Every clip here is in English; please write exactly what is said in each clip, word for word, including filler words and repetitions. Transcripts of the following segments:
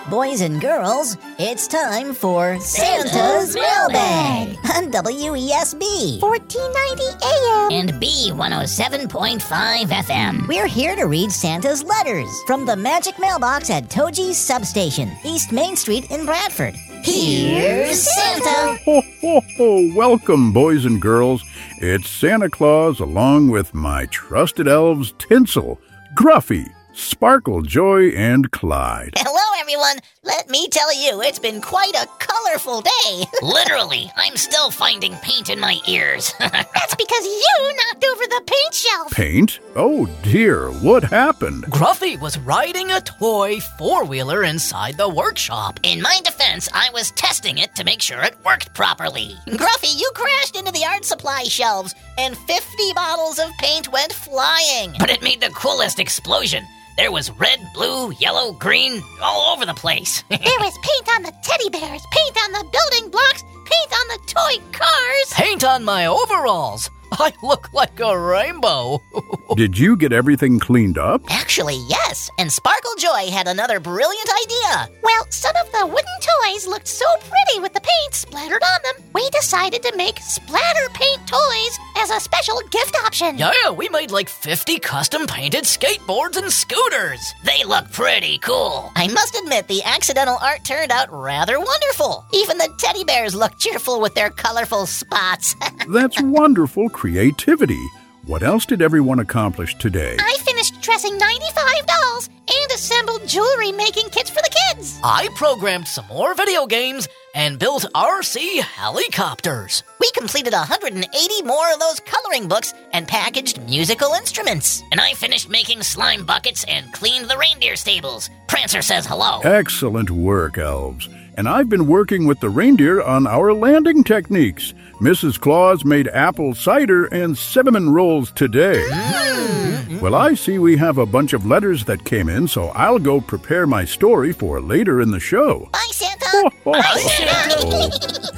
Boys and girls, it's time for Santa's Mailbag on W E S B fourteen ninety A M and B one oh seven point five F M. We're here to read Santa's letters from the Magic Mailbox at Toji's Substation, East Main Street in Bradford. Here's Santa! Ho, ho, ho. Welcome, boys and girls. It's Santa Claus along with my trusted elves Tinsel, Gruffy, Sparkle, Joy, and Clyde. Hello, everyone. Let me tell you, it's been quite a colorful day. Literally, I'm still finding paint in my ears. That's because you knocked over the paint shelf. Paint? Oh, dear. What happened? Gruffy was riding a toy four-wheeler inside the workshop. In my defense, I was testing it to make sure it worked properly. Gruffy, you crashed into the art supply shelves, and fifty bottles of paint went flying. But it made the coolest explosion. There was red, blue, yellow, green, all over the place. There was paint on the teddy bears, paint on the building blocks, paint on the toy cars. Paint on my overalls. I look like a rainbow. Did you get everything cleaned up? Actually, yes. And Sparkle Joy had another brilliant idea. Well, some of the wooden toys looked so pretty with the paint splattered on them, we decided to make splatter paint toys as a special gift option. Yeah, we made like fifty custom-painted skateboards and scooters. They look pretty cool. I must admit, the accidental art turned out rather wonderful. Even the teddy bears look cheerful with their colorful spots. That's wonderful creativity. What else did everyone accomplish today? I finished dressing ninety-five dolls and assembled jewelry-making kits for the kids. I programmed some more video games and built R C helicopters. We completed one hundred eighty more of those coloring books and packaged musical instruments. And I finished making slime buckets and cleaned the reindeer stables. Prancer says hello. Excellent work, elves. And I've been working with the reindeer on our landing techniques. Missus Claus made apple cider and cinnamon rolls today. Mm. Well, I see we have a bunch of letters that came in, so I'll go prepare my story for later in the show. Bye, Santa. Oh, oh, Bye, oh, Santa.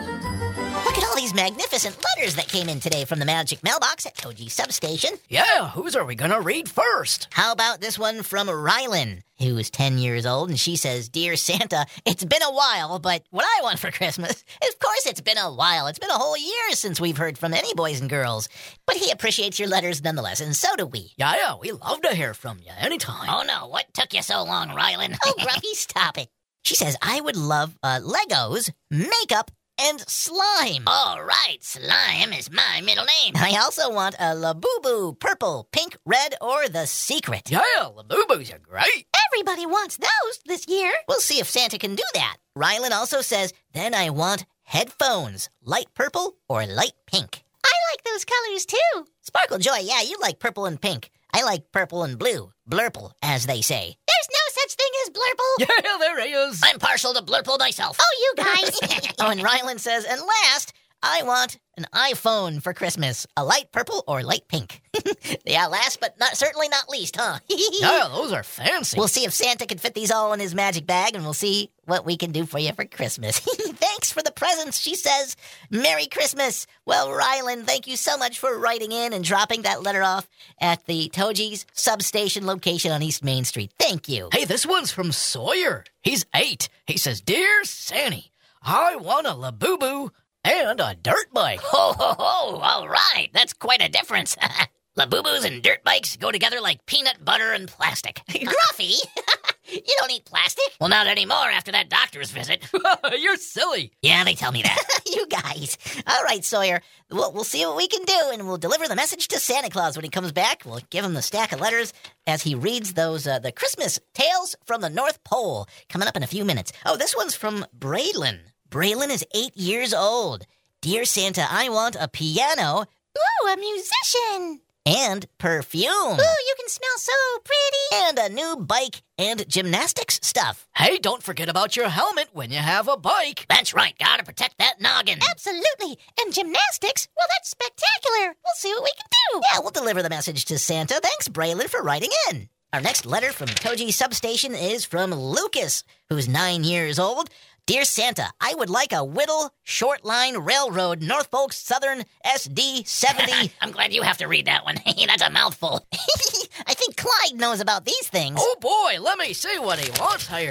oh. Look at all these magnificent letters that came in today from the Magic Mailbox at Toji Substation. Yeah, whose are we gonna read first? How about this one from Rylan, who's ten years old, and she says, Dear Santa, it's been a while, but what I want for Christmas, of course it's been a while. It's been a whole year since we've heard from any boys and girls. But he appreciates your letters nonetheless, and so do we. Yeah, yeah, we love to hear from you anytime. Oh no, what took you so long, Rylan? Oh, Gruffy, stop it. She says, I would love uh, Legos, makeup, and slime. All right, slime is my middle name. I also want a Labubu, purple, pink, red, or the secret. Yeah, Labubus are great. Everybody wants those this year. We'll see if Santa can do that. Rylan also says, then I want headphones, light purple or light pink. I like those colors too. Sparkle Joy, yeah, you like purple and pink. I like purple and blue. Blurple, as they say. There's no such thing as blurple. Yeah, there is. I'm partial to blurple myself. Oh, you guys. Oh, and Rylan says, and last, I want an iPhone for Christmas. A light purple or light pink. Yeah, last but not certainly not least, huh? Yeah, those are fancy. We'll see if Santa can fit these all in his magic bag, and we'll see what we can do for you for Christmas. Thanks for the presents, she says. Merry Christmas. Well, Rylan, thank you so much for writing in and dropping that letter off at the Toji's Substation location on East Main Street. Thank you. Hey, this one's from Sawyer. He's eight. He says, Dear Sanny, I want a Labubu and a dirt bike. Ho, ho, ho. All right. That's quite a difference. Labubus and dirt bikes go together like peanut butter and plastic. Gruffy, you don't eat plastic. Well, not anymore after that doctor's visit. You're silly. Yeah, they tell me that. You guys. All right, Sawyer. We'll, we'll see what we can do, and we'll deliver the message to Santa Claus when he comes back. We'll give him the stack of letters as he reads those, uh, the Christmas Tales from the North Pole, coming up in a few minutes. Oh, this one's from Braylon. Braylon is eight years old. Dear Santa, I want a piano. Ooh, a musician. And perfume. Ooh, you can smell so pretty. And a new bike and gymnastics stuff. Hey, don't forget about your helmet when you have a bike. That's right, gotta protect that noggin. Absolutely. And gymnastics, well, that's spectacular. We'll see what we can do. Yeah, we'll deliver the message to Santa. Thanks, Braylon, for writing in. Our next letter from Toji Substation is from Lucas, who's nine years old. Dear Santa, I would like a Whittle Short Line Railroad Norfolk Southern S D seventy. I'm glad you have to read that one. That's a mouthful. I think Clyde knows about these things. Oh boy, let me see what he wants here.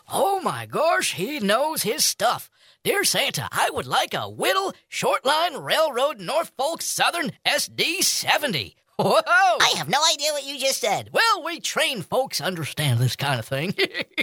Oh my gosh, he knows his stuff. Dear Santa, I would like a Whittle Short Line Railroad Norfolk Southern S D seventy. Whoa! I have no idea what you just said. Well, we train folks understand this kind of thing.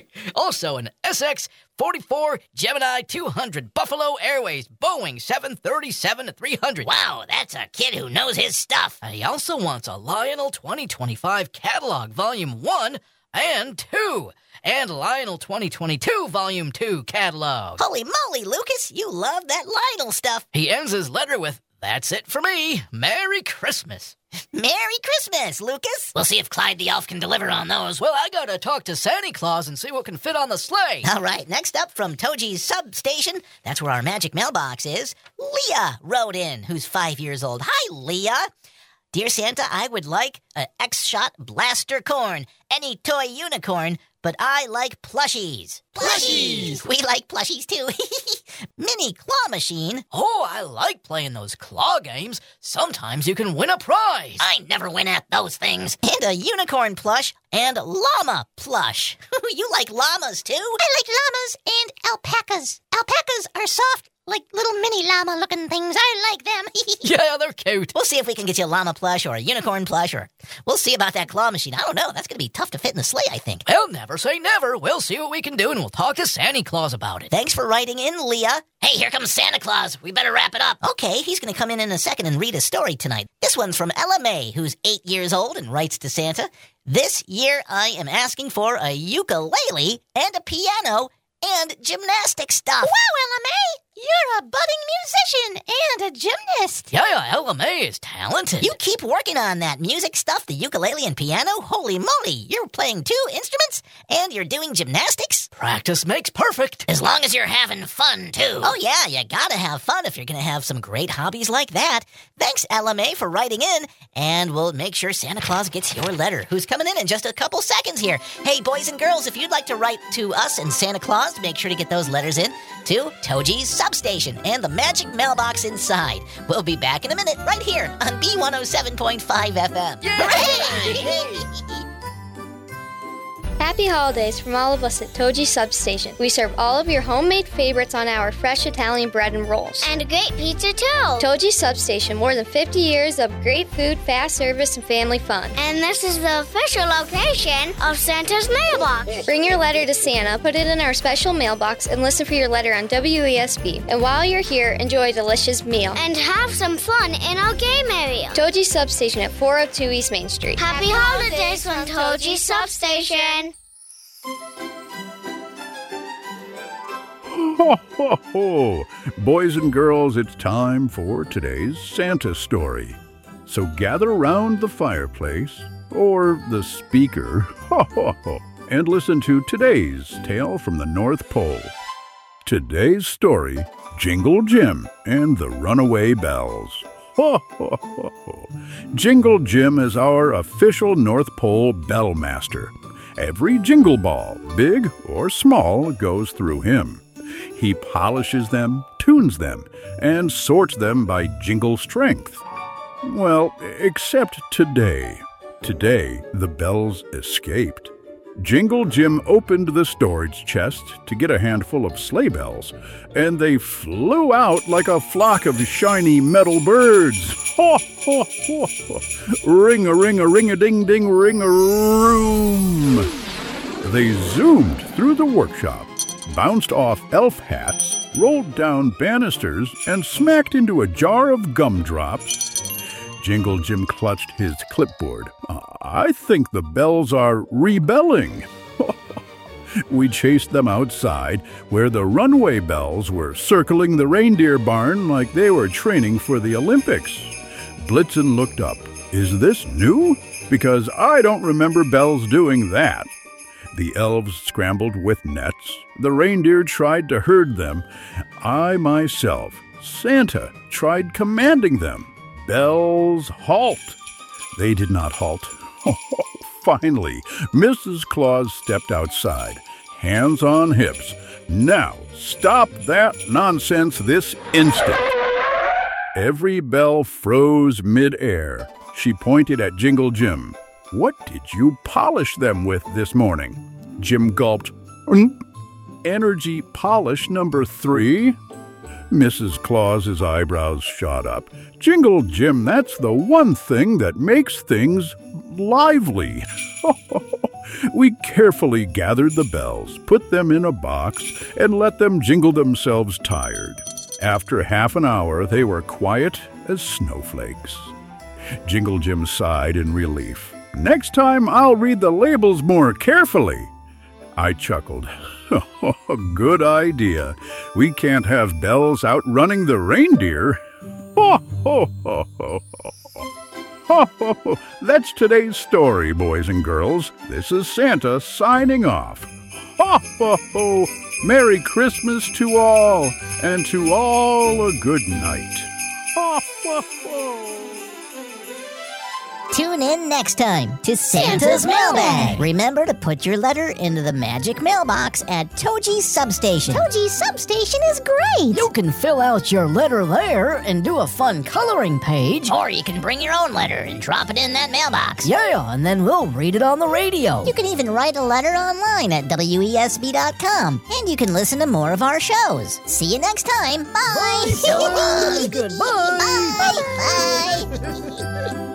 Also, an S X forty-four Gemini two hundred Buffalo Airways Boeing seven thirty-seven three hundred. Wow, that's a kid who knows his stuff. And he also wants a Lionel twenty twenty-five Catalog Volume one and two, and Lionel twenty twenty-two Volume two Catalog. Holy moly, Lucas, you love that Lionel stuff. He ends his letter with, "That's it for me. Merry Christmas." Merry Christmas, Lucas. We'll see if Clyde the Elf can deliver on those. Well, I gotta talk to Santa Claus and see what can fit on the sleigh. All right, next up from Toji's substation, that's where our magic mailbox is, Leah wrote in, who's five years old. Hi, Leah. Dear Santa, I would like a X-Shot Blaster Corn, any toy unicorn, but I like plushies. Plushies! We like plushies, too. Mini claw machine. Oh, I like playing those claw games. Sometimes you can win a prize. I never win at those things. And a unicorn plush and llama plush. You like llamas, too? I like llamas and alpacas. Alpacas are soft, like little mini llama-looking things. I like them. Yeah, they're cute. We'll see if we can get you a llama plush or a unicorn plush, or we'll see about that claw machine. I don't know. That's going to be tough to fit in the sleigh, I think. Well, never say never. We'll see what we can do, and we'll talk to Santa Claus about it. Thanks for writing in, Leah. Hey, here comes Santa Claus. We better wrap it up. Okay, he's going to come in in a second and read a story tonight. This one's from Ella May, who's eight years old and writes to Santa. This year I am asking for a ukulele and a piano and gymnastic stuff. Wow, Ella May! You're a budding musician and a gymnast. Yeah, yeah, Ella May is talented. You keep working on that music stuff, the ukulele and piano. Holy moly, you're playing two instruments and you're doing gymnastics? Practice makes perfect. As long as you're having fun, too. Oh yeah, you gotta have fun if you're gonna have some great hobbies like that. Thanks, Ella May, for writing in, and we'll make sure Santa Claus gets your letter, who's coming in in just a couple seconds here. Hey, boys and girls, if you'd like to write to us and Santa Claus, make sure to get those letters in to Toji's Substation and the magic mailbox inside. We'll be back in a minute right here on B one oh seven point five F M. Yeah! Happy holidays from all of us at Toji Substation. We serve all of your homemade favorites on our fresh Italian bread and rolls. And a great pizza, too. Toji Substation, more than fifty years of great food, fast service, and family fun. And this is the official location of Santa's mailbox. Bring your letter to Santa, put it in our special mailbox, and listen for your letter on W E S P. And while you're here, enjoy a delicious meal. And have some fun in our game area. Toji Substation at four oh two East Main Street. Happy holidays from Toji Substation. Ho, ho, ho! Boys and girls, it's time for today's Santa story. So gather around the fireplace, or the speaker, ho, ho, ho, and listen to today's tale from the North Pole. Today's story, Jingle Jim and the Runaway Bells. Ho, ho, ho, ho. Jingle Jim is our official North Pole bell master. Every jingle ball, big or small, goes through him. He polishes them, tunes them, and sorts them by jingle strength. Well, except today. Today, the bells escaped. Jingle Jim opened the storage chest to get a handful of sleigh bells, and they flew out like a flock of shiny metal birds. Ho, ho, ho, ho. Ring-a-ring-a-ring-a-ding-ding, ring-a-room. They zoomed through the workshop, bounced off elf hats, rolled down banisters, and smacked into a jar of gumdrops. Jingle Jim clutched his clipboard. I think the bells are rebelling. We chased them outside, where the runaway bells were circling the reindeer barn like they were training for the Olympics. Blitzen looked up. Is this new? Because I don't remember bells doing that. The elves scrambled with nets. The reindeer tried to herd them. I myself, Santa, tried commanding them. Bells, halt! They did not halt. Finally, Missus Claus stepped outside, hands on hips. Now, stop that nonsense this instant. Every bell froze mid-air. She pointed at Jingle Jim. What did you polish them with this morning? Jim gulped. energy polish number three? Missus Claus's eyebrows shot up. Jingle Jim, that's the one thing that makes things lively. We carefully gathered the bells, put them in a box, and let them jingle themselves tired. After half an hour, they were quiet as snowflakes. Jingle Jim sighed in relief. Next time, I'll read the labels more carefully. I chuckled. Good idea. We can't have bells outrunning the reindeer. Ho, ho, ho, ho, ho. Ho, ho, ho. That's today's story, boys and girls. This is Santa signing off. Ho, ho, ho. Merry Christmas to all, and to all a good night. Ho, ho, ho. Tune in next time to Santa's Mailbag. Remember to put your letter into the magic mailbox at Toji Substation. Toji Substation is great. You can fill out your letter there and do a fun coloring page. Or you can bring your own letter and drop it in that mailbox. Yeah, and then we'll read it on the radio. You can even write a letter online at W E S B dot com, and you can listen to more of our shows. See you next time. Bye. Bye. So long. Goodbye. Bye. Bye.